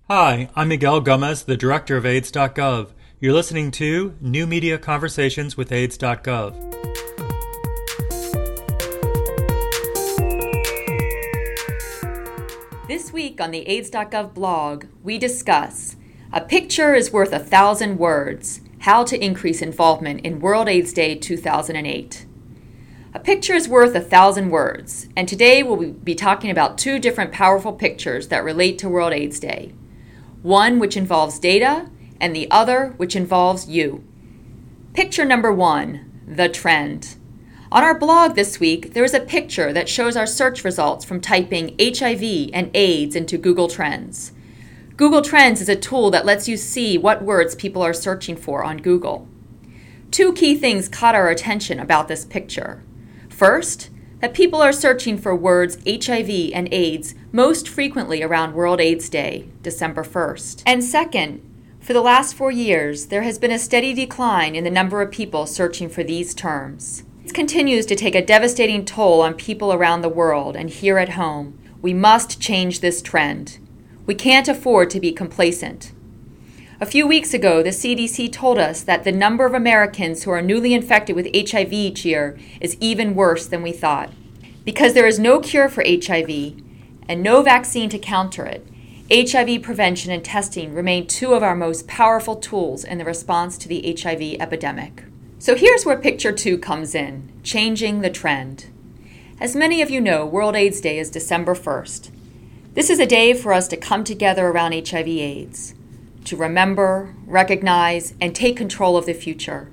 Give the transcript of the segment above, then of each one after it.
Hi, I'm Miguel Gomez, the director of AIDS.gov. You're listening to New Media Conversations with AIDS.gov. This week on the AIDS.gov blog, we discuss A Picture is Worth 1,000 Words, How to Increase Involvement in World AIDS Day 2008. A picture is worth 1,000 words, and today we'll be talking about two different powerful pictures that relate to World AIDS Day. One which involves data, and the other which involves you. Picture number one, the trend. On our blog this week, there is a picture that shows our search results from typing HIV and AIDS into Google Trends. Google Trends is a tool that lets you see what words people are searching for on Google. Two key things caught our attention about this picture. First, that people are searching for words HIV and AIDS most frequently around World AIDS Day, December 1st. And second, for the last 4 years, there has been a steady decline in the number of people searching for these terms. It continues to take a devastating toll on people around the world and here at home. We must change this trend. We can't afford to be complacent. A few weeks ago, the CDC told us that the number of Americans who are newly infected with HIV each year is even worse than we thought. Because there is no cure for HIV and no vaccine to counter it, HIV prevention and testing remain two of our most powerful tools in the response to the HIV epidemic. So here's where picture two comes in, changing the trend. As many of you know, World AIDS Day is December 1st. This is a day for us to come together around HIV/AIDS, to remember, recognize, and take control of the future.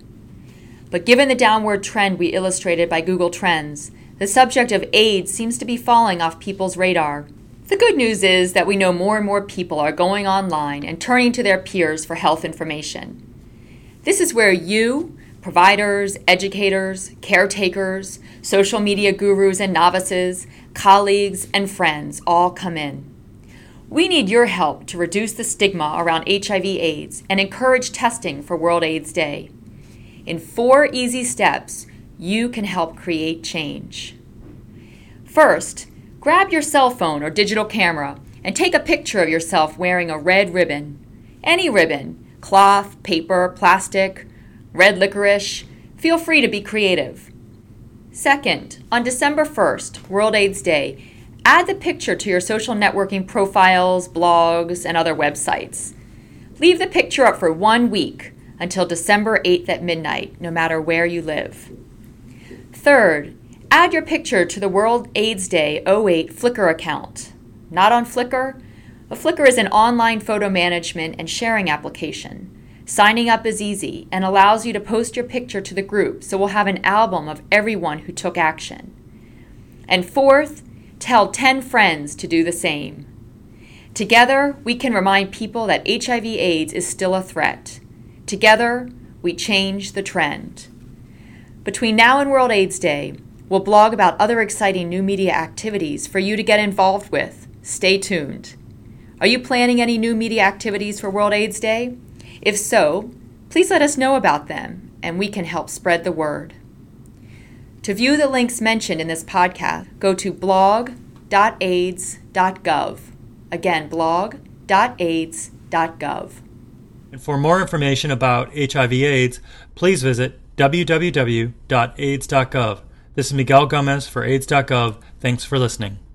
But given the downward trend we illustrated by Google Trends, the subject of AIDS seems to be falling off people's radar. The good news is that we know more and more people are going online and turning to their peers for health information. This is where you, providers, educators, caretakers, social media gurus and novices, colleagues, and friends all come in. We need your help to reduce the stigma around HIV/AIDS and encourage testing for World AIDS Day. In 4 easy steps, you can help create change. First, grab your cell phone or digital camera and take a picture of yourself wearing a red ribbon. Any ribbon, cloth, paper, plastic, red licorice. Feel free to be creative. Second, on December 1st, World AIDS Day, add the picture to your social networking profiles, blogs, and other websites. Leave the picture up for 1 week until December 8th at midnight, no matter where you live. Third, add your picture to the World AIDS Day '08 Flickr account. Not on Flickr? Flickr is an online photo management and sharing application. Signing up is easy and allows you to post your picture to the group, so we'll have an album of everyone who took action. And fourth, tell 10 friends to do the same. Together, we can remind people that HIV/AIDS is still a threat. Together, we change the trend. Between now and World AIDS Day, we'll blog about other exciting new media activities for you to get involved with. Stay tuned. Are you planning any new media activities for World AIDS Day? If so, please let us know about them, and we can help spread the word. To view the links mentioned in this podcast, go to blog.aids.gov. Again, blog.aids.gov. And for more information about HIV/AIDS, please visit www.aids.gov. This is Miguel Gomez for AIDS.gov. Thanks for listening.